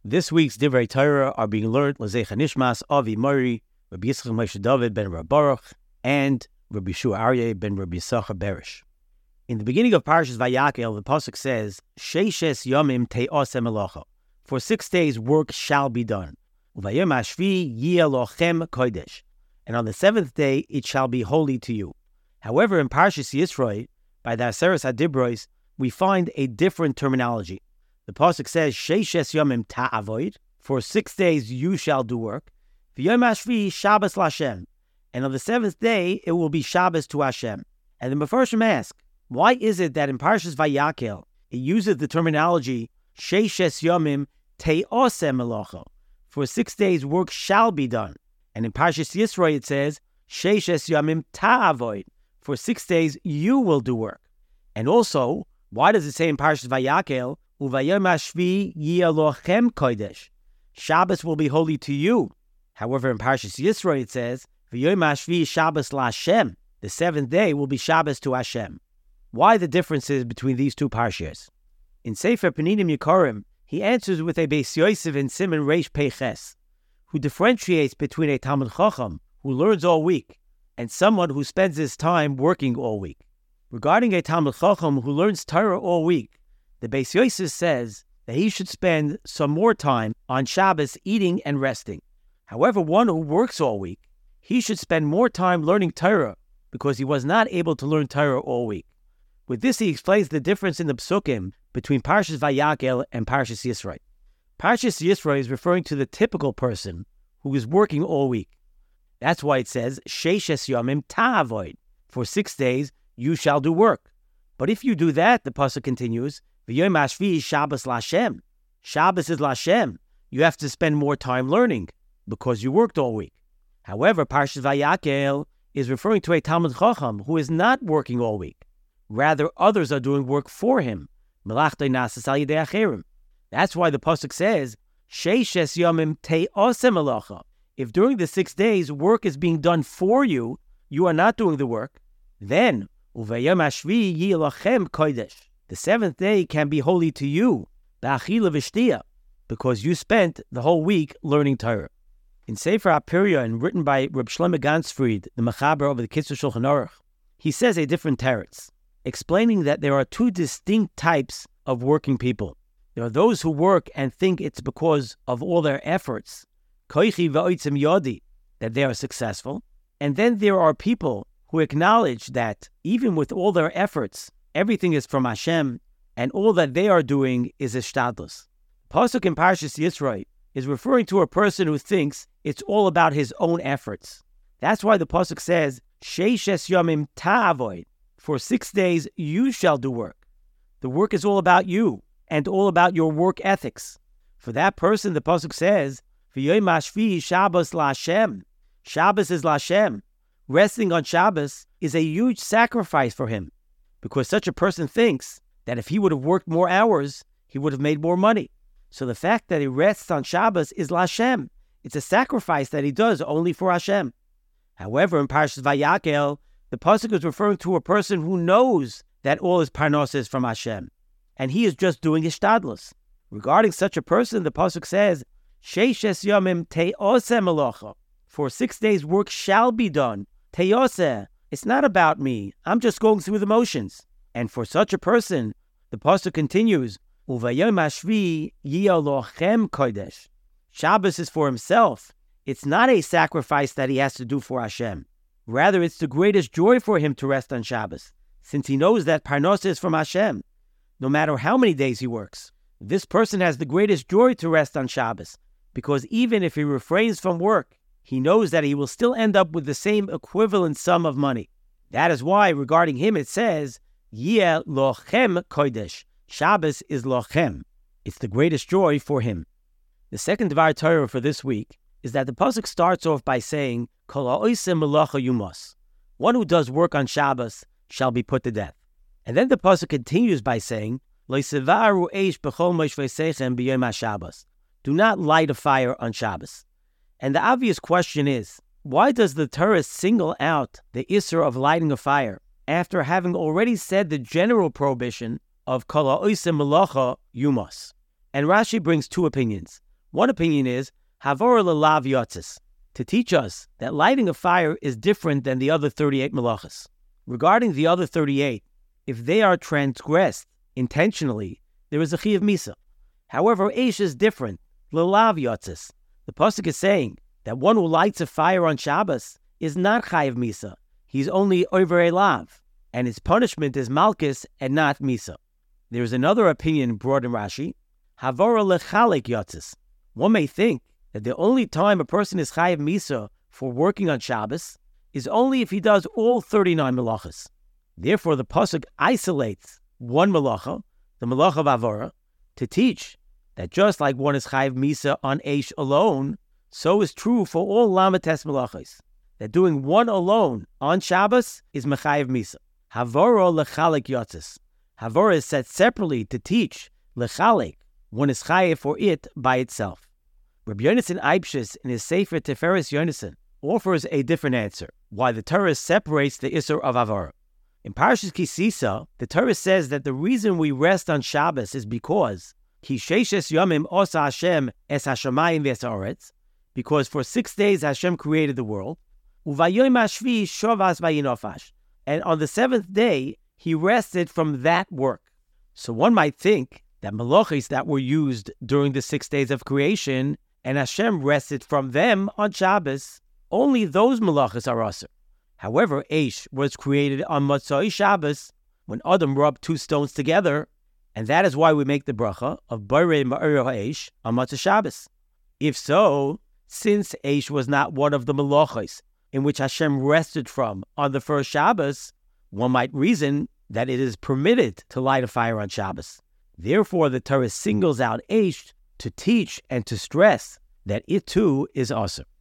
This week's Divrei Torah are being learned L'Zecha Nishmas Avi Mori, Rabbi Yitzchak Moshe David ben Rabbi Baruch, and Rabbi Shua Aryeh ben Rabbi Yisachar Berish. In the beginning of Parashas Vayakel, the pasuk says, "Sheishes yomim te'aseh melacha." For 6 days work shall be done. Uvayom hashvi yeh lochem kodesh. And on the 7th day it shall be holy to you. However, in Parashas Yisro, by the Aseres HaDibros, we find a different terminology. The pasuk says, "Sheishes yomim ta'avoid." For 6 days you shall do work. V'yom hashvi Shabbos l'Hashem. And on the 7th day it will be Shabbos to Hashem. And the Mefarshim ask, why is it that in Parashas Vayakel it uses the terminology Sheishes Yomim Te'aseh Melacha? For 6 days work shall be done. And in Parashas Yisro it says Sheishes Yomim Ta'avoid. For 6 days you will do work. And also, why does it say in Parashas Vayakel Uvayom hashvi yeh lochem kodesh? Shabbos will be holy to you. However, in Parashas Yisro it says V'yom hashvi Shabbos l'Hashem. The 7th day will be Shabbos to Hashem. Why the differences between these two parshas? In Sefer Peninim Yikarim, he answers with a Beis Yosef in Siman Reish Peiches, who differentiates between a Talmid Chacham who learns all week and someone who spends his time working all week. Regarding a Talmid Chacham who learns Torah all week, the Beis Yosef says that he should spend some more time on Shabbos eating and resting. However, one who works all week, he should spend more time learning Torah because he was not able to learn Torah all week. With this, he explains the difference in the psukim between Parashas Vayakel and Parashas Yisro. Parashas Yisro is referring to the typical person who is working all week. That's why it says, Sheishes Yomim Ta'avoid. For 6 days, you shall do work. But if you do that, the pasuk continues, V'yom hashvi Shabbos l'Hashem. Shabbos is l'Hashem. You have to spend more time learning because you worked all week. However, Parashas Vayakel is referring to a Talmid Chacham who is not working all week. Rather, others are doing work for him. That's why the pasuk says, Sheishes Yomim Te'aseh Melacha. If during the 6 days work is being done for you, you are not doing the work. Then, Uvayom hashvi yeh lochem kodesh. The 7th day can be holy to you, ba'achila v'shtiya, because you spent the whole week learning Torah. In Sefer HaPirya, and written by Reb Shlomo Ganzfried, the Mechaber of the Kitzur Shulchan Aruch, he says a different teretz, explaining that there are two distinct types of working people. There are those who work and think it's because of all their efforts, koichi v'oitzim yodi, that they are successful. And then there are people who acknowledge that even with all their efforts, everything is from Hashem, and all that they are doing is ishtadlus. Pasuk in Parashas Yisro is referring to a person who thinks it's all about his own efforts. That's why the pasuk says, Sheishes Yomim Ta'avoid. For 6 days you shall do work. The work is all about you and all about your work ethics. For that person, the pasuk says, V'yom hashvi Shabbos l'Hashem. Shabbos is l'Hashem. Resting on Shabbos is a huge sacrifice for him, because such a person thinks that if he would have worked more hours, he would have made more money. So the fact that he rests on Shabbos is l'Hashem. It's a sacrifice that he does only for Hashem. However, in Parashas Vayakel, the pasuk is referring to a person who knows that all his parnos is from Hashem, and he is just doing ishtadlus. Regarding such a person, the pasuk says, Sheishes Yomim Te'aseh Melacha. For 6 days work shall be done. Te'aseh. It's not about me. I'm just going through the motions. And for such a person, the pasuk continues, Uvayom hashvi yeh lochem kodesh. Shabbos is for himself. It's not a sacrifice that he has to do for Hashem. Rather, it's the greatest joy for him to rest on Shabbos, since he knows that parnos is from Hashem, no matter how many days he works. This person has the greatest joy to rest on Shabbos, because even if he refrains from work, he knows that he will still end up with the same equivalent sum of money. That is why, regarding him, it says, Yeh lochem kodesh. Shabbos is lochem. It's the greatest joy for him. The second Dvar Torah for this week is that the pasuk starts off by saying, Kol ha'oseh melacha yumas. One who does work on Shabbos shall be put to death. And then the pasuk continues by saying, Lo sevaru eish b'chol moshvei b'yom haShabbos. Do not light a fire on Shabbos. And the obvious question is, why does the Torah single out the Isser of lighting a fire after having already said the general prohibition of Kol ha'oseh melacha yumas? And Rashi brings two opinions. One opinion is Havor Lelav Yotzis, to teach us that lighting a fire is different than the other 38 malachas. Regarding the other 38, if they are transgressed intentionally, there is a Chiyuv Misa. However, Eish is different. Lelav Yotzis. The pasuk is saying that one who lights a fire on Shabbos is not Chayiv Misa. He's only over Elav, and his punishment is Malchus and not Misa. There is another opinion brought in Rashi, Havora Lechalek Yotzis. One may think that the only time a person is Chayiv Misa for working on Shabbos is only if he does all 39 malachas. Therefore, the pasuk isolates one malacha, the malacha of Avora, to teach that just like one is Chayiv Misa on Eish alone, so is true for all Lamates malachas, that doing one alone on Shabbos is Mechayiv Misa. Havora Lechalek Yotzis. Havora is set separately to teach Lechalek, one is Chayiv for it by itself. Rabbi Yonasan Eibshis, in his Sefer Tiferes Yonasan, offers a different answer, why the Torah separates the Isser of Avara. In Parashas Kisisa, the Torah says that the reason we rest on Shabbos is because Ki sheishes yomim osa Hashem es hashamayim v'es haaretz, because for 6 days Hashem created the world, uvayoyim hashvi shovas vayinofash, and on the 7th day he rested from that work. So one might think that malachos that were used during the 6 days of creation and Hashem rested from them on Shabbos, only those malachos are aser. However, Eish was created on Motzai Shabbos when Adam rubbed 2 stones together, and that is why we make the bracha of Borei Ma'or Eish on Motzai Shabbos. If so, since Eish was not one of the malachos in which Hashem rested from on the first Shabbos, one might reason that it is permitted to light a fire on Shabbos. Therefore, the Torah singles out Eish to teach and to stress that it too is aser.